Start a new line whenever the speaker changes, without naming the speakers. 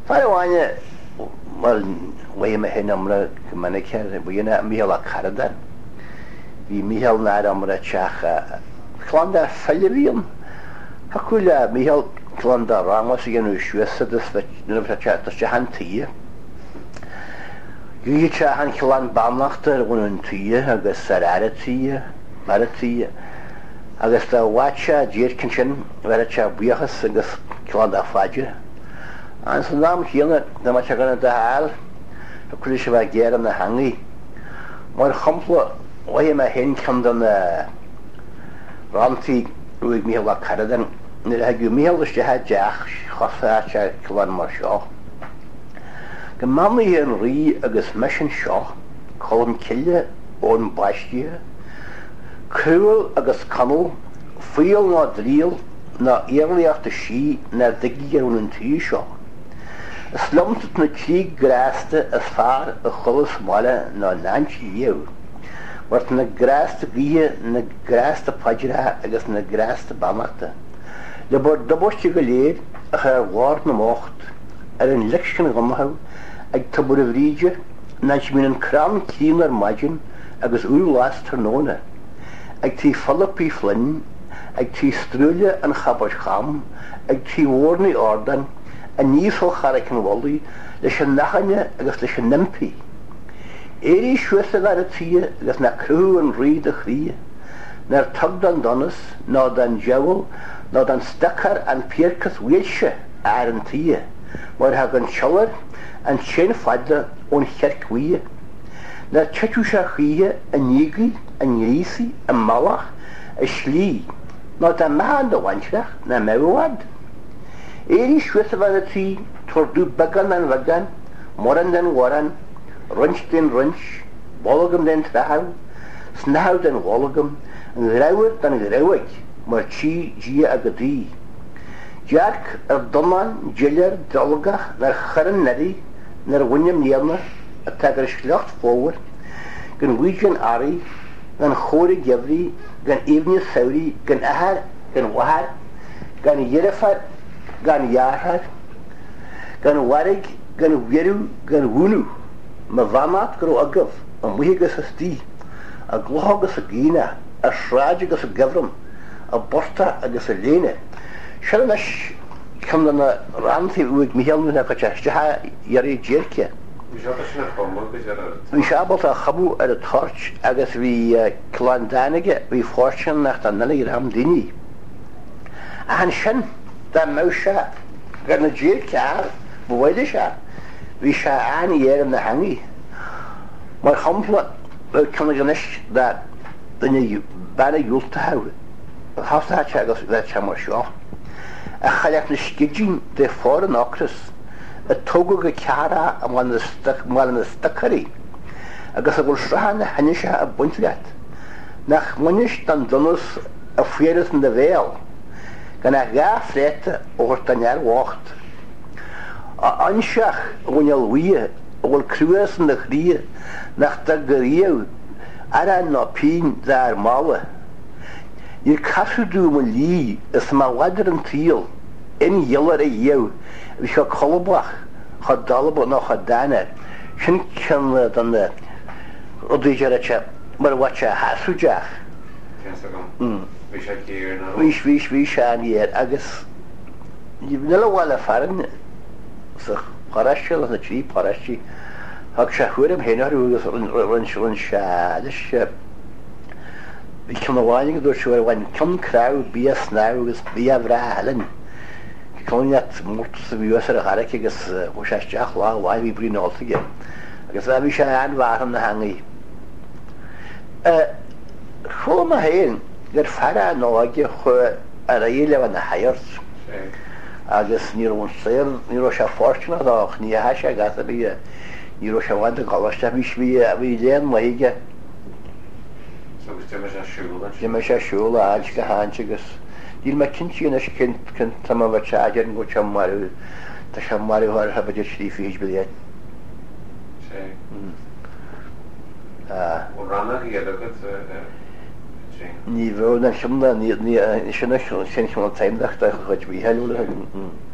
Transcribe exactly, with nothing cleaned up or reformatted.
Fáine mar bhfuime hen amra manice bhuiine míhall a Caradan. Bhí míhall ná amra teach chlanda fellhíon. Hacuile míhall chlanda Ramos i gynnu Suessa dys jahan tî. Gwy teachan chlan bamnacht ar gwnyn tî agos ar ar y tî, ar y tî. Agos da watcha dyr cynsyn fer y tia bwyachas agos chlanda ffadir. An sy'n nam chi'n dyma tia gan y da hal, hacuile se fa ger yn y hangi. Mae'r chomplo o'i yma hyn cymdan y ranti rwyg míhall a Caradan. Nid hagw míhall ys jahad jach chosa tia clan mar sio. Gymamni yn rhi agos mysyn sio, colum cille o'n bastia, cwl agos canol, ffyl na dril, na eirliach dy si na digi ar hwn yn tŷ sio. Yslomt na tîg graste as far y chwlys mala na nant iew. Wart na graste grie na graste pajra agos na graste bamachta. Le bod dabosti galeer ach ar war na mocht ar yn lichsyn gymhaw ag tabwr y frydja na si mynd yn cram cyn ar magin agos wyl las tarnona. Ag ti ffalap i flyn, ag ti strwylio yn chabod cham, ag ti warni ordan, a nís o charach yn woli, leis yn nachanya agos leis yn nympi. Eri Suessa ar y tî agos na crw yn rhyd y chri, na'r tagdan donas, na dan jawl, na dan stacar an piercas wielsio ar yn tî. Mae'r hagan siawr an sien ffadda o'n cherc wy. Na'r tchatwsa chwi yn nigi, yn risi, yn malach, y sli, na dan mahan da wanchrach, na mewad. Eri Suessa ar y tî, tordw bagan an vagan, moran den waran, runch den runch, bologam den trahaw, snahaw den wologam, yn grawr dan grawig, mae'r chi gia ag y di. Jack ar doman, giller, dolgach, na'r charan nari, na'r wyniam nielna, a tag ar sglacht fawr, gan wyjan ari, gan chori gefri, gan efni sawri, gan ahar, gan wahar, gan yerafar, gan yarhar, gan warig, gan wiru, gan wunu. Mae famat gyro agaf, a mwygas as di, a glohogas a gina, a srajagas a gyfram, a borta agas a lene. Siarad nes cymryd na ranthi wyg Michal nhw'n ac o ha iari jercia. Fi siabot a chabw ar y torch agos fi clandanige fi ffortiwn nach da nana i'r ham dini. A han sin da mawsia gan y jercia ar bwyd eisiau. Fi sia an i er yn y hangi. Mae'r chompla cymryd gan eich da dyna ban y ywlta haw. Hafta ha agos fe chamor sio. A chalach na sgidjin de ffor yn ochrys, y togwg y cara am wan yn y stacari, agos ag wlsrahan y hanisha y bwyntliad. Nach mwynys dan dynus y ffyrus yn dy fel, gan a ga ffreta o'r daniar wacht. A ansiach wynial wyr, o'r crwys yn y chri, nach da gyriaw, aran no pyn da'r mala. I'r casw dwi'n yn li, ys ma wadr yn tîl, yn ylar e iew, fi cha colblach, cha dalbo no cha daner, sy'n cynlad yn y, o dwi'n jar echa, mae'r watcha hasw jach. Fi sa gyr na? Fi fi fi sa an ier, agos, nila wala farin, sa parasio, na tri parasio, hag sa hwyr am hyn ar yw'r rhan sy'n siadys, vi kan wani go sure wan kan kraw bia snaw gus bia vralen kan net mort så vi öser har ikke gus hosach jach la wai vi brin altige gus vi sha an waren hangi eh khoma hen der fara noage kho arayle wan hayrs agus nir on ser nir sha fortuna da khni hasha gas bi nir sha wand galashta bi shvi vi len maige Dim eisiau siŵl a alch gahanch agos. Dil mae cynti yn eisiau cynt cynt am yma charger yn gwyd siamwaru. Da siamwaru hwyr hyfod i'r shrif i hys biliad. Se? O ranna chi edrych at Ni fawr na siamda, ni siamda siamda taimdach da chwyd fi helw.